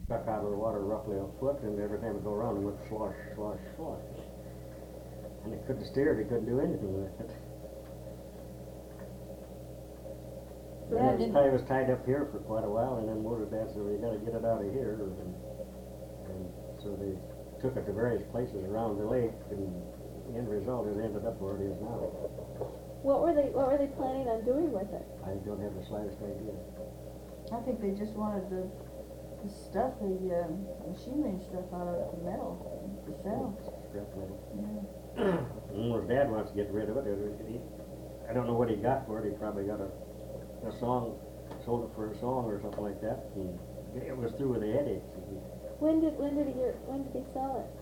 stuck out of the water roughly a foot, and every time it go around, it went slosh, slosh, slosh. And they couldn't steer it, they couldn't do anything with it. Yeah, And it was tied up here for quite a while, and then motor dad said, well, you gotta get it out of here. And so they took it to various places around the lake, and the end result is it ended up where it is now. What were they planning on doing with it? I don't have the slightest idea. I think they just wanted the stuff, the machinery and stuff out of the metal to sell. Scrap metal. Yeah. And his dad wants to get rid of it. I don't know what he got for it. He probably got a song, sold it for a song or something like that. And it was through with the headache. When did he sell it?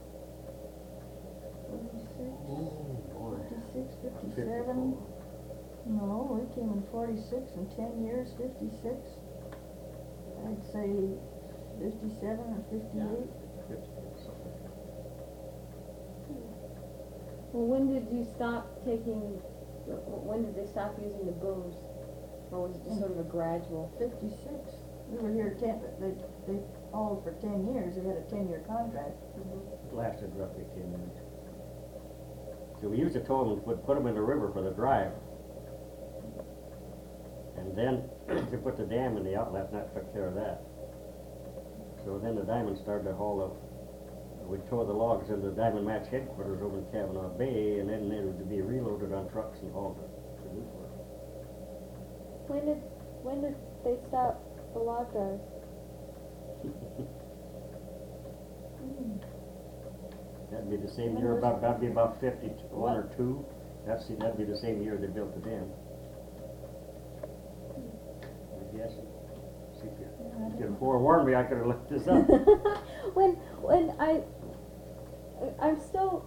56, 57. No, we came in 46 and 10 years, 56. I'd say 57 or 58. Well, when did you stop taking? When did they stop using the booms? Or was it just sort of a gradual? 56. We were here they all for 10 years. They had a 10-year contract. It lasted roughly 10 minutes. So we used to tow them, would put them in the river for the drive. And then to put the dam in the outlet, and that took care of that. So then the Diamond started to haul up. We'd tow the logs into the Diamond Match headquarters over in Kavanaugh Bay, and then they would be reloaded on trucks and hauled to Newport. When did they stop the log drive? That'd be the same year, that'd be about 51 or 2. That'd be the same year they built the dam. I guess. See if you could have forewarned me, I could have looked this up. when I'm still,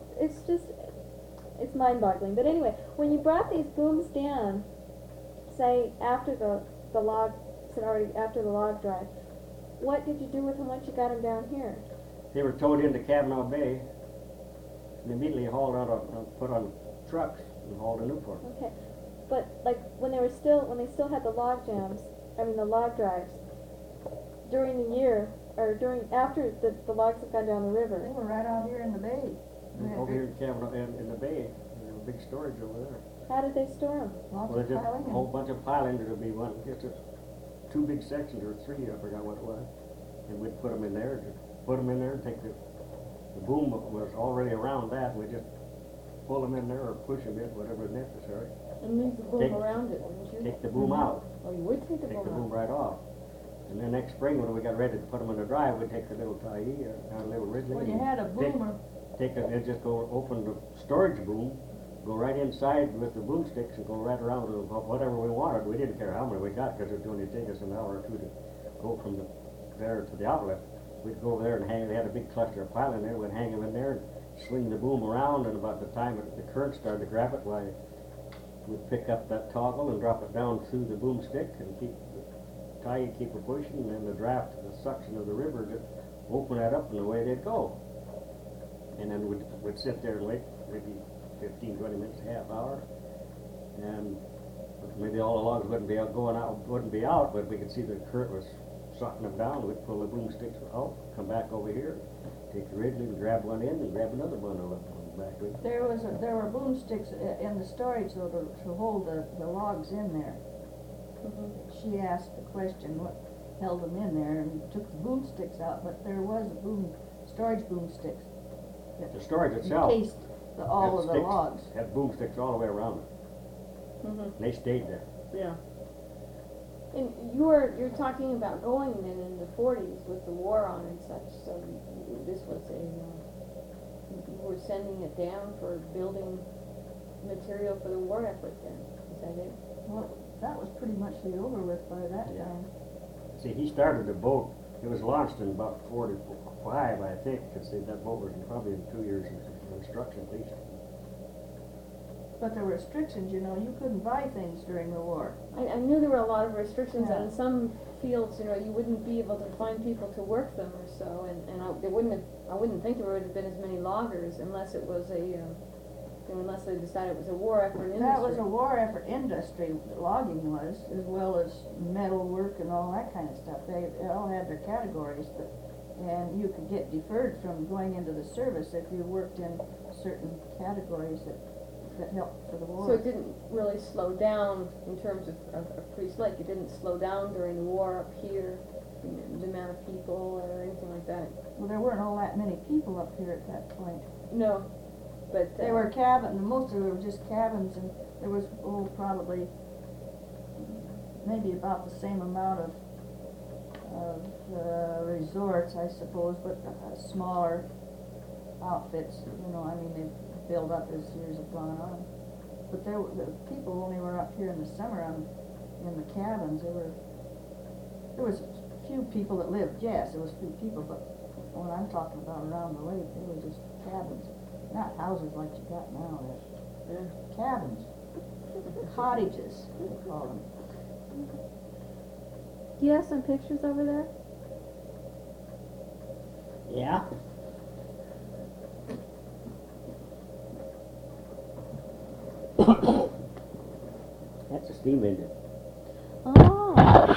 it's mind-boggling. But anyway, when you brought these booms down, say after the log drive, what did you do with them once you got them down here? They were towed into Kavanaugh Bay and immediately hauled out, put on trucks and hauled to Newport. Okay, but like when they still had the log jams, the log drives, during the year, or after the logs have gone down the river. They were right out here in the bay. Over here in Kavanaugh, in the bay, there's a big storage over there. How did they store them? Lots Well, of just piling. a whole bunch of piling. There'd be one, just 2 big sections or 3, I forgot what it was. And we'd put them in there, and take the boom was already around that. We'd just pull them in there or push them in, whatever is necessary. And leave the boom around it, wouldn't you? Take the boom out. Oh, you would take the Take the boom boom out. right off. And then next spring, when we got ready to put them in the drive, we'd take the little tie, a little Ridley. Well, you had a boomer. They'd just go open the storage boom, go right inside with the boomsticks and go right around to whatever we wanted. We didn't care how many we got because it would only take us an hour or 2 to go from there to the outlet. We'd go over there and hang. They had a big cluster of piling there. We'd hang them in there and swing the boom around. And about the time the current started to grab it, we'd pick up that toggle and drop it down through the boomstick and keep it pushing. And then the draft, the suction of the river, just open that up and away they'd go. And then we'd sit there and wait maybe 15, 20 minutes, half hour, and maybe all the logs wouldn't be out, but we could see the current was sucking them down. We'd pull the boomsticks out, come back over here, take the Ridley and grab one in and grab another bundle up on the back. There were boomsticks in the storage though to hold the logs in there. She asked the question what held them in there, and took the boomsticks out, but there was storage boomsticks. The storage itself encased all of the logs. Had boomsticks all the way around it. They stayed there. Yeah. And you're talking about going then in the 40s with the war on and such, so this was you were sending it down for building material for the war effort then, is that it? Well, that was pretty much over with by that time. See, he started the boat. It was launched in about 45, I think, because that boat was probably in 2 years of construction at least. But there were restrictions, you couldn't buy things during the war. I knew there were a lot of restrictions, Yeah. and in some fields, you wouldn't be able to find people to work them or so, and I wouldn't think there would have been as many loggers unless it was unless they decided it was a war effort industry. That was a war effort industry, logging was, as well as metal work and all that kind of stuff. They all had their categories, but And you could get deferred from going into the service if you worked in certain categories that helped for the war. So it didn't really slow down in terms of Priest Lake, it didn't slow down during the war up here, the amount of people or anything like that? Well, there weren't all that many people up here at that point. No, but. They were cabins, most of them were just cabins, and there was, probably maybe about the same amount of resorts, I suppose, but smaller outfits, I mean, they build up as years have gone on. But the people only were up here in the summer in the cabins. There was a few people that lived, yes, there was a few people, but when I'm talking about around the lake, they were just cabins. Not houses like you got now, they're cabins. Cottages, they call them. Do you have some pictures over there? Yeah. That's a steam engine. Oh.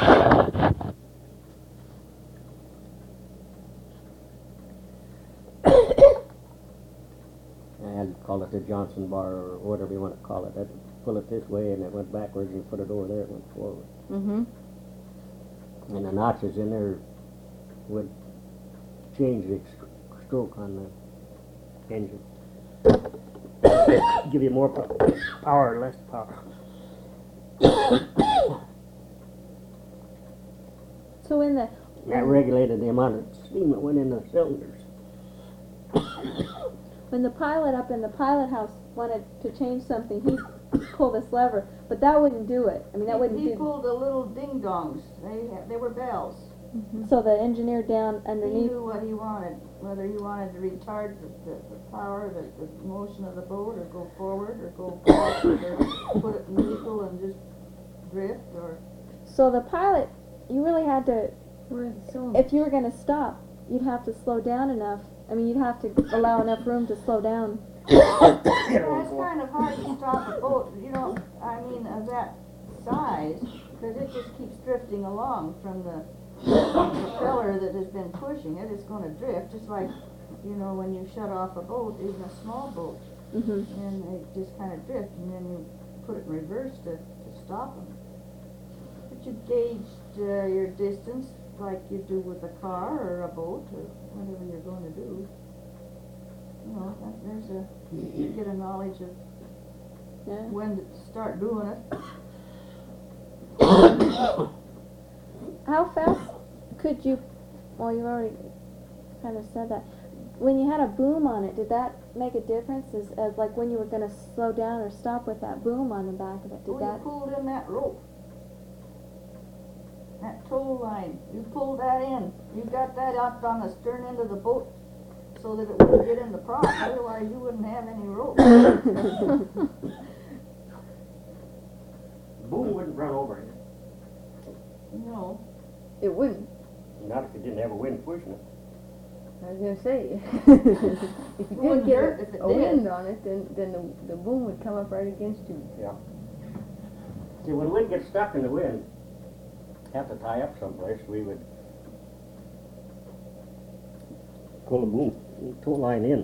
And call it the Johnson bar or whatever you want to call it. I'd pull it this way and it went backwards, and put it over there, it went forward. Mm-hmm. And the notches in there would change the stroke on the engine. Give you more power or less power. So in the That regulated the amount of steam that went in the cylinders. when the pilot up in the pilot house wanted to change something, he'd pull this lever, but that wouldn't do it. I mean, that wouldn't He do. pulled the little ding-dongs. They were bells. So the engineer down He underneath. knew what he wanted, whether he wanted to retard the power, the motion of the boat, or go forward, or go backward, or put it neutral and just drift, or... So the pilot, you really had to. Where are the cylinders? If you were going to stop, you'd have to slow down enough. I mean, you'd have to allow enough room to slow down. Yeah, it's kind of hard to stop a boat, I mean, of that size, because it just keeps drifting along from the propeller that has been pushing it. It's going to drift, just like, when you shut off a boat, even a small boat, Mm-hmm. and they just kind of drift, and then you put it in reverse to stop them. But you gauged your distance like you do with a car or a boat or whatever you're going to do. You get a knowledge of Yeah. when to start doing it. How fast could you? Well, you already kind of said that. When you had a boom on it, did that make a difference? As like when you were going to slow down or stop with that boom on the back of it? Did You that? pulled in that rope, that tow line. You pulled that in. You got that up on the stern end of the boat so that it wouldn't get in the prop. Otherwise, you wouldn't have any rope. Boom wouldn't run over you. No. It wouldn't. Not if you didn't have a wind pushing it. I was gonna say, if you Wouldn't did hurt get if it a did. wind on it, then the boom would come up right against you. Yeah. See, when the wind gets stuck in the wind, have to tie up someplace, we would pull the boom, tow line in.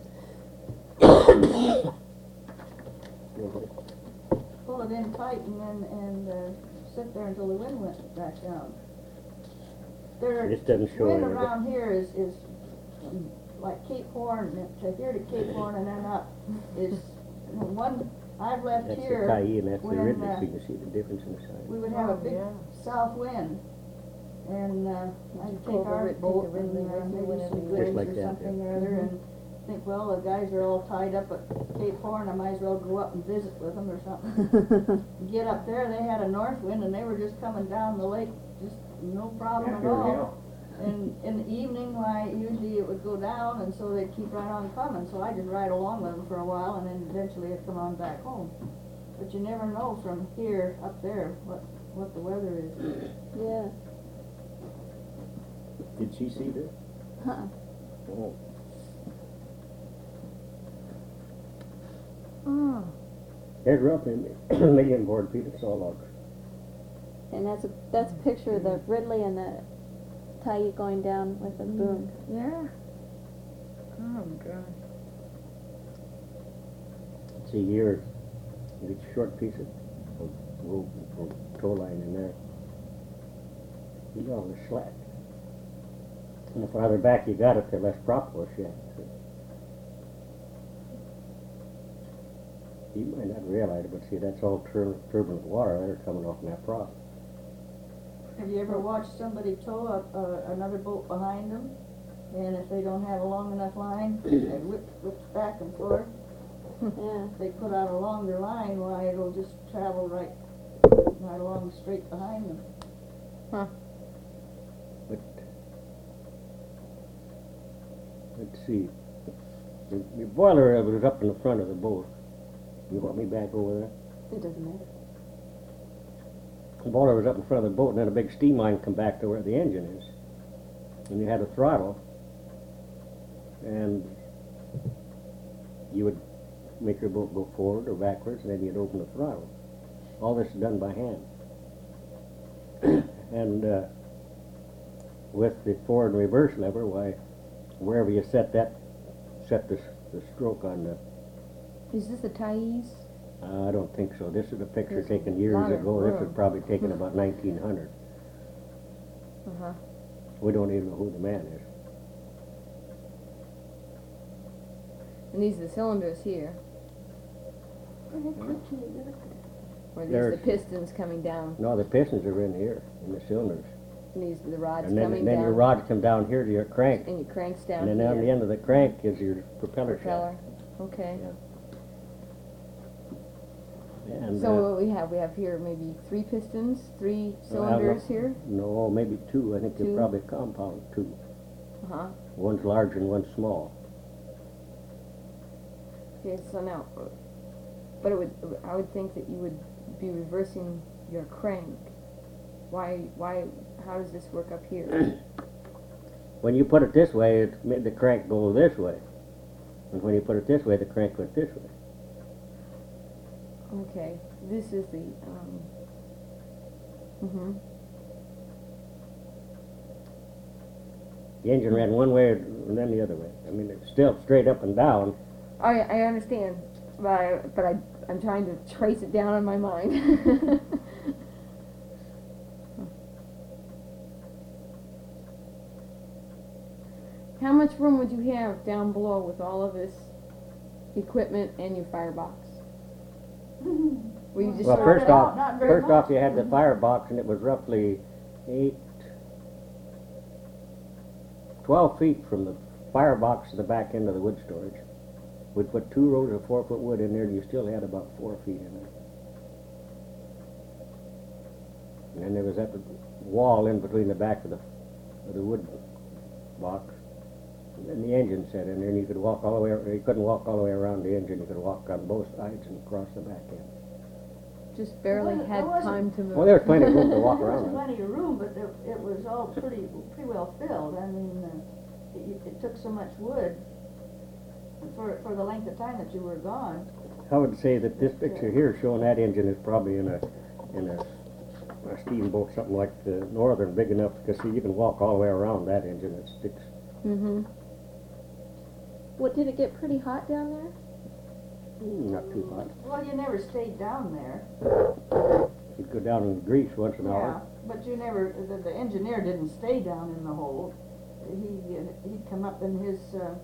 Pull it in tight and sit there until the wind went back down. It just doesn't show Wind anything. around here is like Cape Horn, to here to Cape Horn and then up is one. I've left That's the here Tyee and that's the when, Ridley, so you can see the difference in the size. we would have a big south wind, and I'd take our boat and maybe some goods Just like or that, something yeah. or other, and think, well, the guys are all tied up at Cape Horn, I might as well go up and visit with them or something. Get up there, they had a north wind, and they were just coming down the lake, just no problem at all. And in the evening, usually it would go down, and so they'd keep right on coming. So I just ride along with them for a while, and then eventually I'd come on back home. But you never know from here up there what the weather is. Yeah. Did she see this? Huh. Oh. Oh. There's roughly a million board feet of saw logs. And that's a picture of the Ridley and the tie going down with a boom. Yeah. Oh, God. See here, you get a short piece of rope or tow line in there. You go on the slack. And the farther back you got it, the less profitable you have. You might not realize it, but see, that's all turbulent water there coming off in that prop. Have you ever watched somebody tow another boat behind them? And if they don't have a long enough line, it whips back and forth. Yeah. If they put out a longer line, why, it'll just travel right along straight behind them. But let's see. The boiler was up in the front of the boat. You want me back over there? It doesn't matter. The boiler was up in front of the boat, and then a big steam line come back to where the engine is. And you had a throttle, and you would make your boat go forward or backwards, and then you'd open the throttle. All this is done by hand. And with the forward and reverse lever, why, wherever you set the stroke on the. Is this a Thais? I don't think so. This is a picture There's taken a years lot of ago. This was room. probably taken about 1900. Uh-huh. We don't even know who the man is. And these are the cylinders here. Or these There's- the pistons coming down, No, the pistons are in here, in the cylinders. and these are the rods And coming then down. your rods come down here to your crank. And your cranks down And then here. on the end of the crank is your propeller Propeller. shaft. Okay. And, So what we have here maybe 3 pistons, 3 I don't cylinders know. here. No, maybe 2. I think they're 2? probably compound 2. Uh-huh. One's large and one's small. Okay, so now, but I would think that you would be reversing your crank. How does this work up here? When you put it this way, it made the crank go this way. And when you put it this way, the crank went this way. Okay, this is the, The engine ran one way and then the other way. I mean, it's still straight up and down. I understand, but I'm trying to trace it down in my mind. How much room would you have down below with all of this equipment and your firebox? Were you just Well, Started first out not very off, much. you had the firebox, and it was roughly 12 feet from the firebox to the back end of the wood storage. We'd put 2 rows of 4-foot wood in there, and you still had about 4 feet in there. And then there was that wall in between the back of the wood box. And then the engine set in there, and you could walk all the way. You couldn't walk all the way around the engine. You could walk on both sides and across the back end. just barely Well, had there wasn't- time to move? Well, there was plenty of room to walk There was around. plenty of room, but it was all pretty well filled. I mean, it took so much wood for the length of time that you were gone. I would say that this picture here showing that engine is probably in a steamboat, something like the Northern, big enough because see, you can walk all the way around that engine. It sticks. Mm-hmm. What, did it get pretty hot down there? Not too hot. Well, you never stayed down there. You'd go down and grease once an Yeah, hour. but you never, the engineer didn't stay down in the hold. He'd come up and his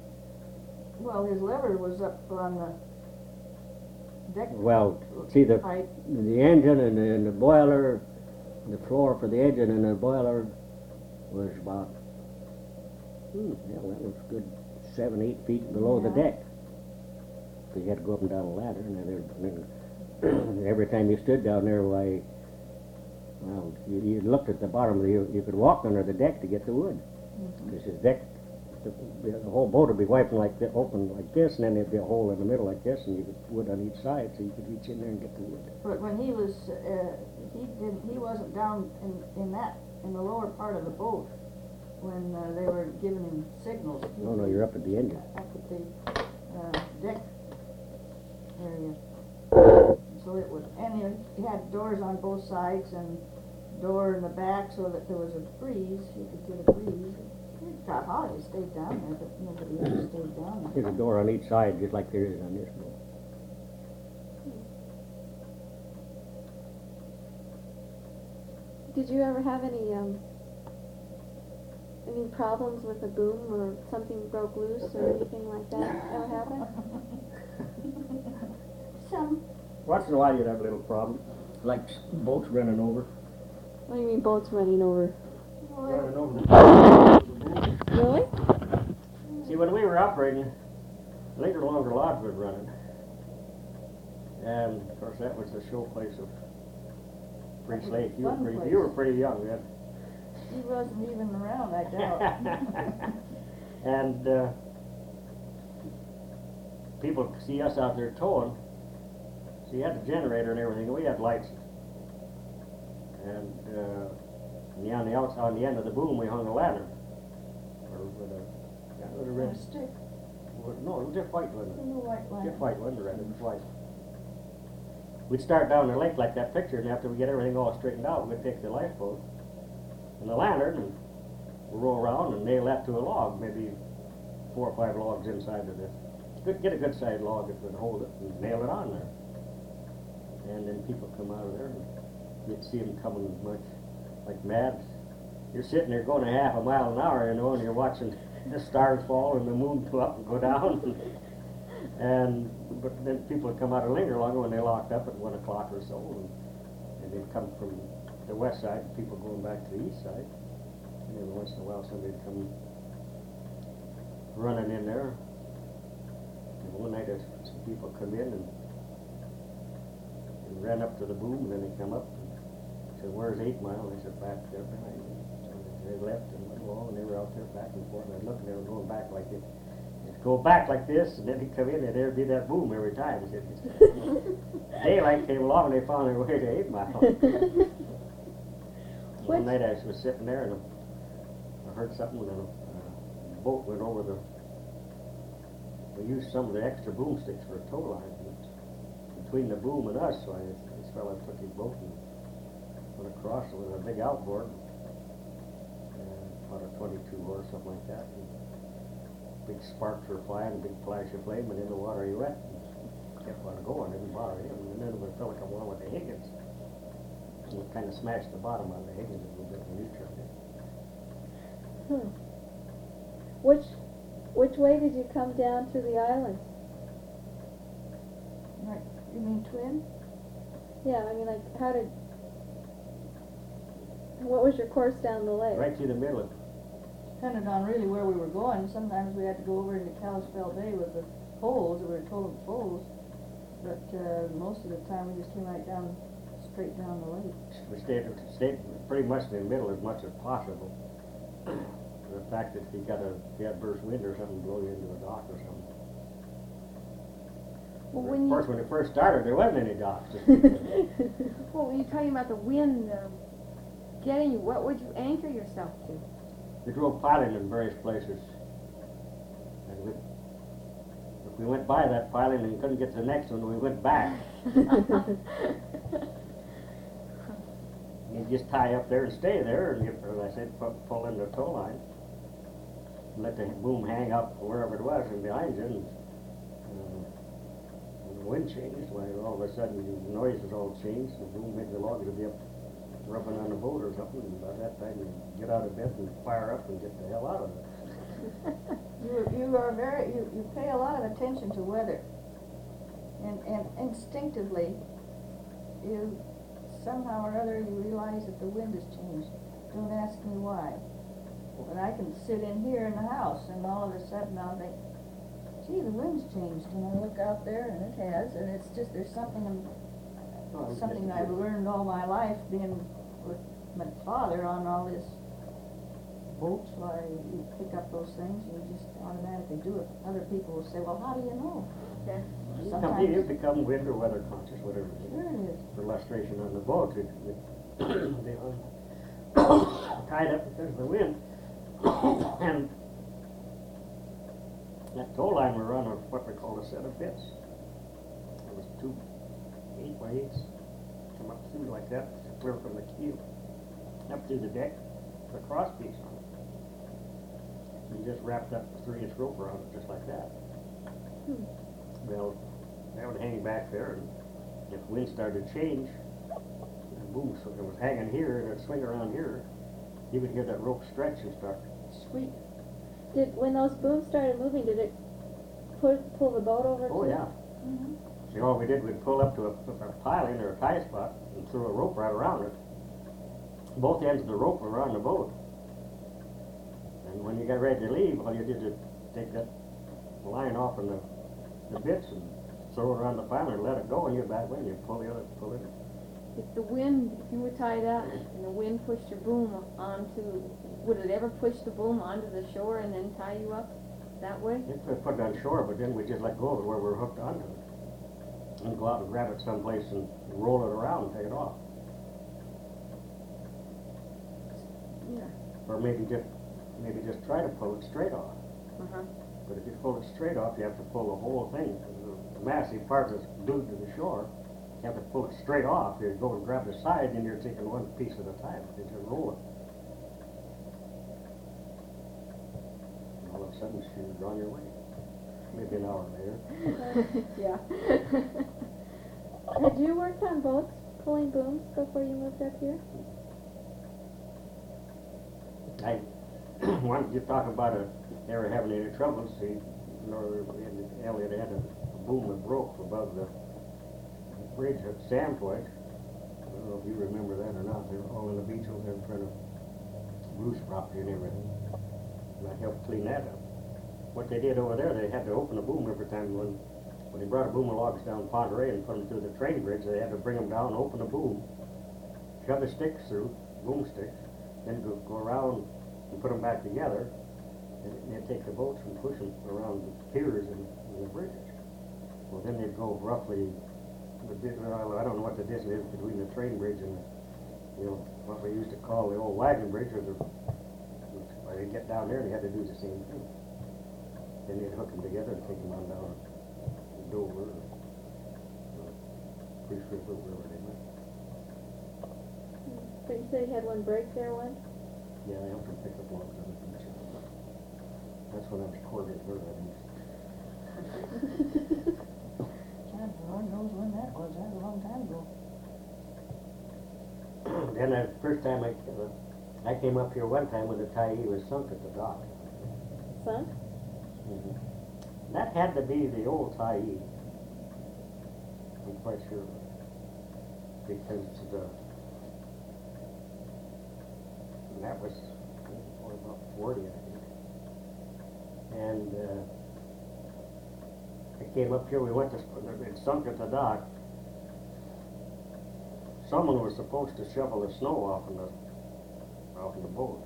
lever was up on the deck. Well, see the height. engine and the boiler, the floor for the engine and the boiler was about, that was good 7-8 feet below the Yeah. deck. So you had to go up and down a ladder, and then every time you stood down there, why, well, you looked at the bottom of you could walk under the deck to get the wood. Because the deck, the whole boat would be wiping like this, open like this, and then there'd be a hole in the middle like this, and you could wood on each side, so you could reach in there and get the wood. But when he was, he wasn't down in the lower part of the boat when they were giving him signals. No, you're up at the engine. Up at the deck area. So it would, and he had doors on both sides, and door in the back so that there was a breeze, you could get a breeze. It got hot, you stayed down there, but nobody ever stayed down there. There's a door on each side, just like there is on this boat. Did you ever have any problems with a boom or something broke loose or anything like that ever happen? Some, Once in a while you'd have a little problem, like boats running over. What do you mean boats running over? Running over the boom. Really? See, when we were operating, Linger Longer Lodge was running. And of course that was the show place of Priest Lake. You Fun were place. pretty young then. he wasn't even around, I doubt. And people could see us out there towing. So you had the generator and everything, and we had lights. And on the end of the boom, we hung a lantern. Or with a Red red. stick, No, it was just white, wasn't it? in the white line. Just white, wasn't red, it was white. We'd start down the lake like that picture, and after we get everything all straightened out, we'd take the lifeboat and the lantern and roll around and nail that to a log, maybe 4 or 5 logs inside of this. Get a good sized log that would hold it and nail it on there. And then people come out of there and you'd see them coming much like mad. You're sitting there going a half a mile an hour, you know, and you're watching the stars fall and the moon go up and go down. But then people would come out of Linger Longer when they locked up at 1 o'clock or so, and they'd come from the west side, people going back to the east side. And every once in a while somebody'd come running in there. And one night some people come in and ran up to the boom, and then they come up and said, "Where's 8 Mile?" And they said, "Back there behind you." So they left and went along, and they were out there back and forth, and I'd look and they were going back like this. They'd go back like this, and then he'd come in, and there'd be that boom every time. Daylight came along, and they found their way to 8 Mile. One night I was sitting there, and I heard something, and a boat went over the. We used some of the extra boomsticks for a tow line between the boom and us. So this fellow took his boat and went across with a big outboard, about a 22 or something like that. And big sparks were flying, a big flash of flame, and in the water he went. And kept on going, didn't bother him. And then a fellow come along with the Higgins. And it kind of smashed the bottom on the Higgins a little bit in neutral. Which way did you come down through the island? Right, you mean twin? Yeah, I mean, like, what was your course down the lake? Right through the middle of it. Depended on really where we were going. Sometimes we had to go over into Kalispell Bay with the poles, we were told the poles. But most of the time we just came right down, straight down the lake. We stayed pretty much in the middle as much as possible. The fact that if you had burst wind or something blow you into a dock or something. Well, Of course, when it first started, there wasn't any docks. Well, when you're talking about the wind getting you, what would you anchor yourself to? We drove piling in various places. And if we went by that piling and couldn't get to the next one, we went back. You just tie up there and stay there, and as I said, pull in the tow line. Let the boom hang up wherever it was and behind you. And when the wind changed, why all of a sudden the noise was all changed. The boom made the log would be up rubbing on the boat or something. And by that time you get out of bed and fire up and get the hell out of it. You pay a lot of attention to weather, and instinctively you somehow or other you realize that the wind has changed. Don't ask me why. But I can sit in here in the house and all of a sudden I'll think, gee, the wind's changed, and I look out there and it has, and it's just, there's something I've learned all my life being with my father on all this boats, why you pick up those things and you just automatically do it. Other people will say, well, how do you know? Yeah. You become wind or weather conscious, whatever it is. Sure it is. For illustration on the boat, they tied up because of the wind. And that tow line we run on what we call a set of bits. It was 2 8x8s, come up through like that, clear from the keel. up through the deck, put a cross piece on it. And just wrapped up a 3-inch rope around it, just like that. Well, that would hang back there, and if the wind started to change, the boom, so it was hanging here, and it'd swing around here, you would hear that rope stretch and start sweep. When those booms started moving, did it pull the boat over Oh, too? yeah. See, all we did, we'd pull up to a piling or a tie spot and throw a rope right around it. Both ends of the rope were around the boat. And when you got ready to leave, all you did is take that line off in the bits and throw it around the piling and let it go, and you're back when you pull it. If you were tied up and the wind pushed your boom would it ever push the boom onto the shore and then tie you up that way? It could put it on shore, but then we just let go of it where we're hooked onto it. And go out and grab it someplace and roll it around and take it off. Yeah. Or maybe just try to pull it straight off. Uh-huh. But if you pull it straight off, you have to pull the whole thing. The massive part that's glued to the shore, you have to pull it straight off. You go and grab the side, and you're taking one piece at a time. You just roll it. And all of a sudden, you're on your way. Maybe an hour later. Yeah. Had you worked on boats pulling booms before you moved up here? I wanted to talk about never having any troubles. See, Elliot had a boom that broke above the bridge at Sandpoint. I don't know if you remember that or not. They were all in the beach over there in front of Bruce property and everything. And I helped clean that up. What they did over there, they had to open the boom every time when they brought a boom of logs down Ponderay and put them through the train bridge. They had to bring them down, open the boom, shove the sticks through, boom sticks, then go around and put them back together, and they'd take the boats and push them around the piers and the bridges. Well, then they'd go roughly, I don't know what the distance is between the train bridge and what we used to call the old wagon bridge, or they'd get down there and they had to do the same thing. Then they'd hook them together and take them on down Dover or Priest River, wherever they went. But you said you had one break there once? Yeah, I helped them pick up logs on the beach. That's when I was courting her, I think. God, Lord knows when that was. That was a long time ago. Then the first time I came up here one time when the Tyee was sunk at the dock. Sunk? That had to be the old Tyee. I'm quite sure. Because that was about 40, I think. And I came up here, it sunk at the dock. Someone was supposed to shovel the snow off in the boat.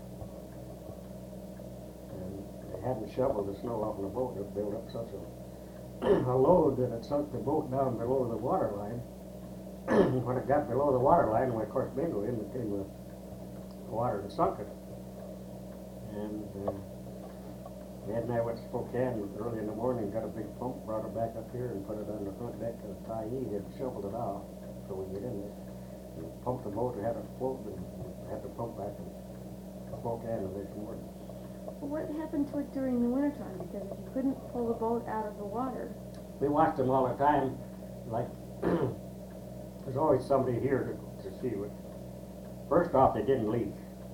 And they hadn't shoveled the snow off in the boat. It built up such a load that it sunk the boat down below the water line. When it got below the water line, of course, bingo, in came the water that sunk it. And Ed and I went to Spokane early in the morning, got a big pump, brought it back up here and put it on the front deck of the Tyee. They'd shoveled it off so we could get in there. And pumped the boat and had it float, and had to pump back in Spokane the next morning. What happened to it during the wintertime? Because if you couldn't pull the boat out of the water. We watched them all the time. Like, there's always somebody here to see what. First off, they didn't leak.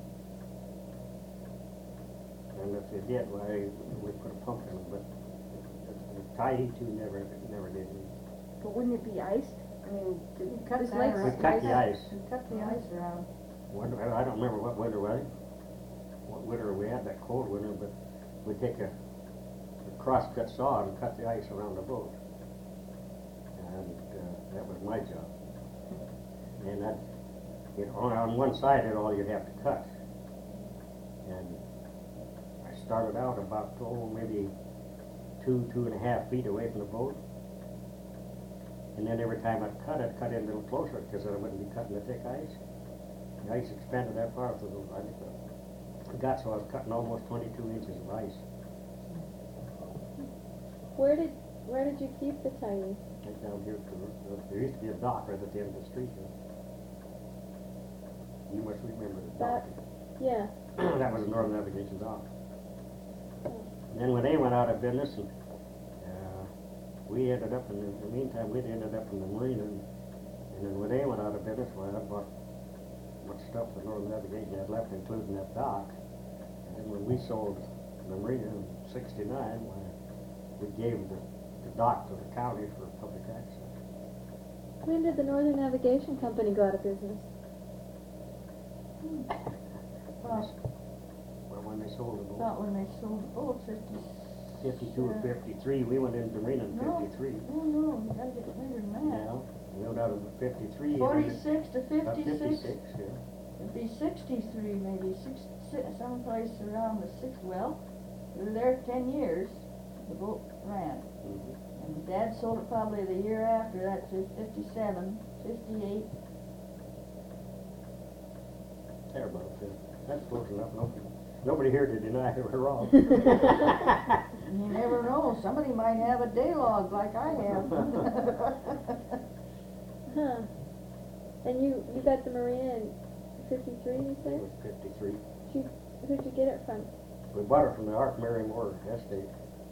And if they did, why, we put a pump in them, but the Tyee too never did leak. But wouldn't it be iced? I mean, cut this that lake's around. We cut the ice. We cut the ice around. I don't remember what winter was. What winter we had, that cold winter, but we'd take a cross-cut saw and cut the ice around the boat. And that was my job. And that, on one side, that's all you'd have to cut. And I started out about, maybe 2.5 feet away from the boat. And then every time I'd cut it, cut in a little closer, because I wouldn't be cutting the thick ice. The ice expanded that far, so I got so I was cutting almost 22 inches of ice. Where did you keep the Tyee? Right down here, there used to be a dock right at the end of the street here. You must remember the That- dock. Yeah. That was the Northern Navigation dock. And then when they went out of business, and, we ended up in the meantime, we'd ended up in the marina, and then when they went out of business, well, I bought much stuff the Northern Navigation had left, including that dock. And then when we sold the marina in '69, we gave the dock to the county for public access. When did the Northern Navigation Company go out of business? Well, when they sold the boat, About when they sold the boat, 52 or 53, we went into marina in No. 53. No, you gotta get bigger than that. Yeah, we went out of 53. and then 46 to about 56. 56, yeah. It'd be 63 maybe, someplace around the six, well, we were there 10 years, the boat ran. Mhm. And Dad sold it probably the year after that, 57, 58. There about it. That's close enough. Nobody here to deny we're wrong. You never know, somebody might have a day log like I have. Huh. And you got the marina in 53, you It said? was 53. Who'd you get it from? We bought it from the Art Mary Moore estate.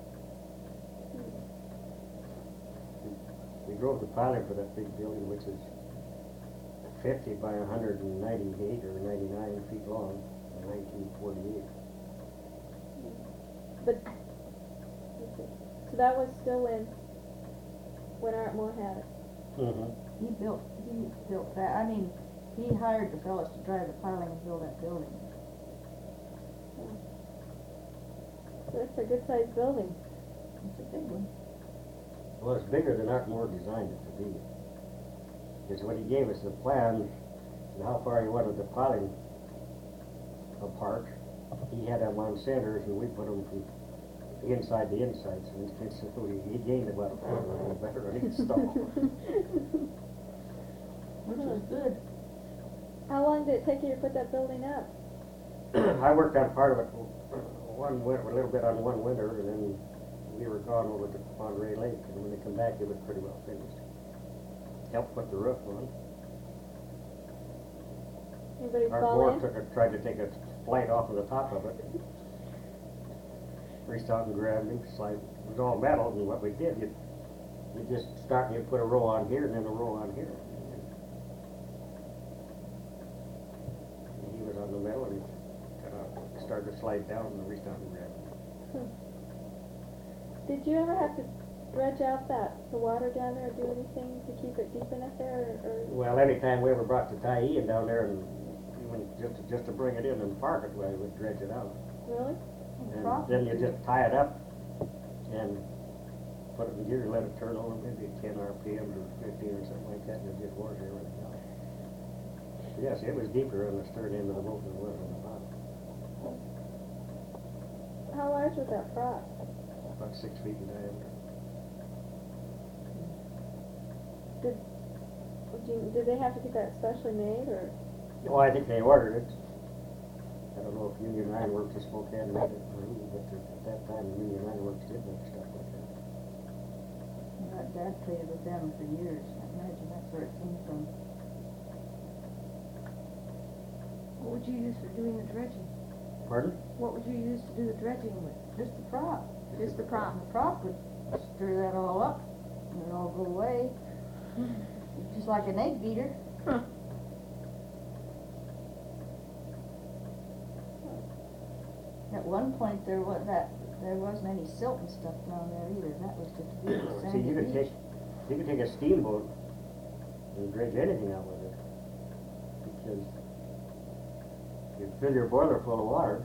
We drove the pilot for that big building, which is 50 by 198 or 99 feet long in 1948. But, so that was still when Art Moore had it. Mm-hmm. He built that, I mean, he hired the fellows to drive the piling and build that building. So that's a good sized building. It's a big one. Well, it's bigger than Art Moore designed it to be. Because when he gave us the plan and how far he wanted the piling apart, he had them on centers and we put them from inside the insides. And so he gained about a foot or a little better on each stall. Which was good. How long did it take you to put that building up? I worked on part of it one winter, a little bit on one winter, and then we were gone over to Monterey Lake, and when they come back, it was pretty well finished. Helped put the roof on. Anybody Our fall board in? tried to take a flight off of the top of it. Reached out and grabbed him, slide. It was all metal, and what we did, you just start and you put a row on here and then a row on here. And he was on the metal and he started to slide down and reached out and grabbed him. Did you ever have to dredge out the water down there or do anything to keep it deep enough there or? Well, anytime we ever brought the Tyee down there and even just to bring it in and park it, well, we would dredge it out. Really? And then you just tie it up and put it in gear and let it turn over maybe 10 RPM or 15 or something like that, and it just washes everything out. Yes, it was deeper on the stern end of the boat than it was on the bottom. How large was that prop? About 6 feet in diameter. Did they have to get that specially made or? Well, I think they ordered it. I don't know if Union Ironworks or Spokane made it, or who, but at that time, Union Ironworks did make stuff like that. Dad traded with them for years. I imagine that's where it came from. What would you use for doing the dredging? Pardon? What would you use to do the dredging with? Just the prop. Just the prop. The prop would stir that all up and it'd all go away. Just like an egg beater. At one point there wasn't any silt and stuff down there either. That was just a beautiful See, sandy you could beach. take a steamboat and dredge anything out with it. Because you fill your boiler full of water,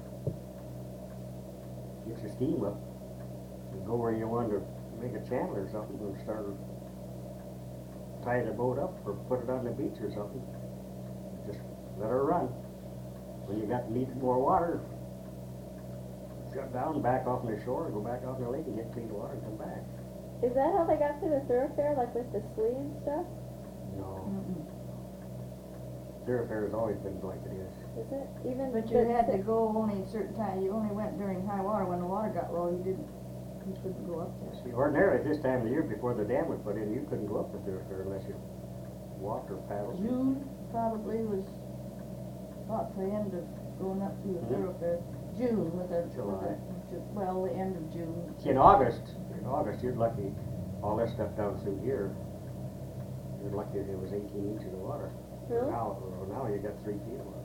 get your steam up, and go where you want to make a channel or something and start tie the boat up or put it on the beach or something. Just let her run. When you need more water, shut down, back off on the shore, and go back out in the lake and get clean water and come back. Is that how they got through the thoroughfare, like with the slee and stuff? No. Mm-mm. Thoroughfare has always been like it is. Is it? Even But you had to go only a certain time. You only went during high water. When the water got low, you couldn't go up there. See, ordinarily, at this time of the year before the dam was put in, you couldn't go up the thoroughfare unless you walked or paddled. June probably was about the end of, going up through the Mhm. thoroughfare, June with a, July. well, the end of June. See, in August, you're lucky, all this stuff down through here, you're lucky if it was 18 inches of water. Really? Now you got 3 feet of water.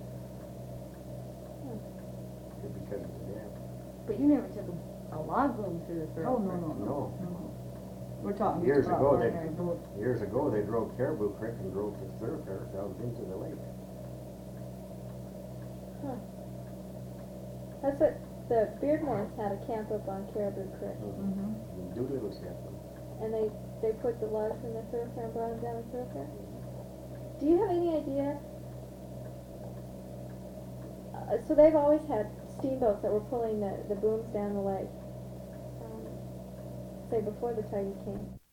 Because of the dam. But you never took a log boom through the Oh, thoroughfare. no. We're talking Years just about ago, they- ordinary boat. Years ago, they drove Caribou Creek and drove the thoroughfare down into the lake. That's what, the Beardmores had a camp up on Caribou Creek, Mm-hmm. Doolittle's had one. and they put the logs in the thoroughfare and brought them down the thoroughfare. Do you have any idea? So they've always had steamboats that were pulling the booms down the lake, say before the Tiger came.